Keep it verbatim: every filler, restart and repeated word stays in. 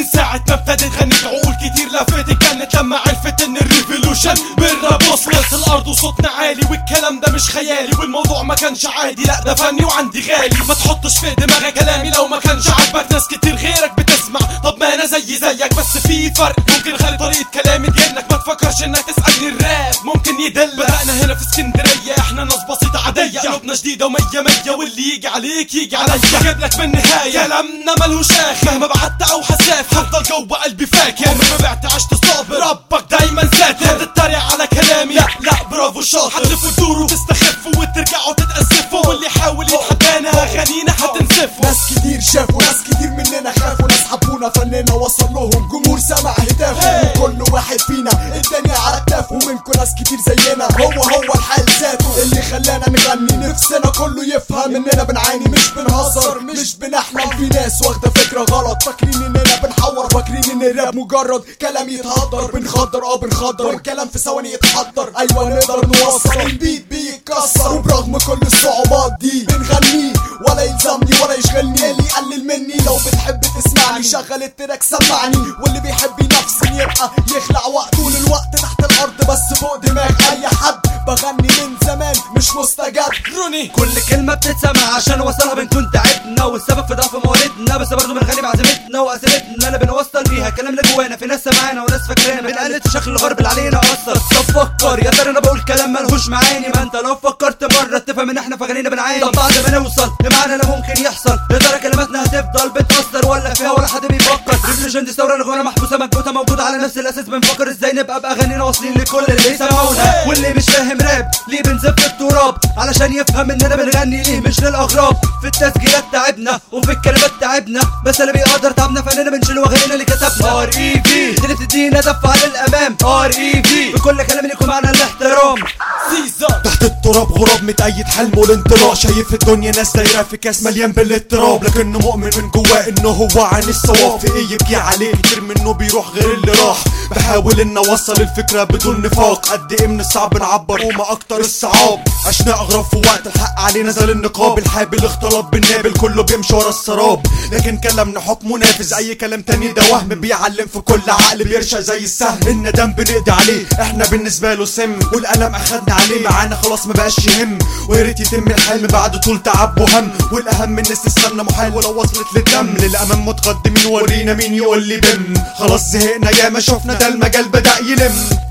ساعة ما ابتدت غنيت عقول كتير لفتت كانت لما عرفت ان الريفولوشن بالراب وصلت الارض وصوتنا عالي والكلام ده مش خيالي والموضوع ما كانش عادي لا ده فني وعندي غالي. ما تحطش في دماغك كلامي لو ما كانش عاجبك ناس كتير غيرك بتسمع طب ما انا زي زيك بس في فرق ممكن خلي طريقة كلامي تجنك ما تفكرش انك تسألني الراب ممكن يدلك. بدأنا هنا في اسكندرية احنا ناس بسيطة عادية قلوبنا جديدة ومية مية واللي يجي عليك يجي عليا جايب لك من نهاية كلامنا ملهوش اخر مهما بعدت او حساف هفضل جوه قلبي فاكر عمري ما بعت عشت صابر ربك دايما ساتر تتريق على كلامي لا لا برافو شاطر حتلفوا تدوروا وتستخفوا وترجعوا تتأسفوا واللي يحاول يتحدانا اغانينا هتنسفوا. ناس كتير شافوا ناس كتير مننا خافوا ناس حبونا فننا وصل لهم جمهور سمع هتافه وكل واحد فينا الدنيا على كتافه ومنكم ناس كتير زينا هو هو الحال ذاته اللي خلانا نغني نفسنا كله يفهم اننا بنعاني مش بنهزر مش بنحلم. في ناس واخده فكره غلط فاكرين اننا بنحور فاكرين ان الراب مجرد كلام يتهدر بنخدر اه بنخدر والكلام في ثواني يتحضر ايوه نقدر نوصل البيت بيتكسر وبرغم كل الصعوبات دي بنغني ولا يلزمني ولا يشغلني اللي يقلل مني. لو بتحب تسمعني شغل التراك سمعني واللي بيحب ينفسن يبقى يخلع وقت طول الوقت تحت الارض بس فوق دماغ اي حد بغني من زمان مش مستجد. روني كل كلمة بتتسمع عشان وصلها بنكون تعبنا والسبب في ضعف مواليدنا بس برضه بنغني بعزيمتنا وقسمتنا اللي بنوصل بيها كلامنا جوانا في ناس سمعانا وناس فاكرانا بنقلد شكل الغرب اللي علينا اثر. طب فكر يا ترى انا بقول كلام ملهوش معاني ما انت لو فكرت مرة تفهم ان احنا فاغنينا بنعاني. طب بعد ما نوصل لمعنى اللي ممكن يحصل يا ترى كلماتنا هتفضل بتأثر ولا فيها ولا حد بيفكر. ريفولوشن دي ثورة الغنى محبوسة مكبوتة موجودة على نفس الاساس بنفكر ازاي نبقى باغانينا واصلين لكل اللي يسمعونا واللي مش فاهم راب ليه بنزف التراب علشان يفهم اننا بنغني ليه مش للاغراب. في التسجيلات تعبنا وفي الكلمات تعبنا بس اللي بيقدر تعبنا فاننا بنشيل واغانينا اللي كتبنا. ار اي في اللي بتدينا دفعة للامام ار اي في في كل كلام ليكم معنى الاحترام. سيزر تحت التراب غراب متأيد حلم والانطلاق شايف الدنيا ناس دايره في كاس مليان بالاضطراب لكنه مؤمن من جواه انه هو عن الصواب. في ايه يبكي عليه كتير منه بيروح غير اللي راح بحاول ان اوصل الفكره بدون نفاق قد ايه من الصعب نعبر وما اكتر الصعاب. عشنا اغراب في وقت الحق علينا زال النقاب الحابل اختلاط بالنابل كله بيمشي ورا السراب لكن كلامنا حكم منافذ اي كلام تاني ده وهم بيعلم في كل عقل بيرشق زي السهم. الندم بنقضي عليه احنا بالنسبه له سم والقلم اخدنا عليه معانا خلاص ما بقاش يهم وياريت يتم الحلم بعد طول تعب وهم والاهم الناس تستنى محال ولو وصلت للدم للامام متقدمين ورينا مين يقول لي بم خلاص زهقنا ياما شفنا ده المجال بدأ يلم.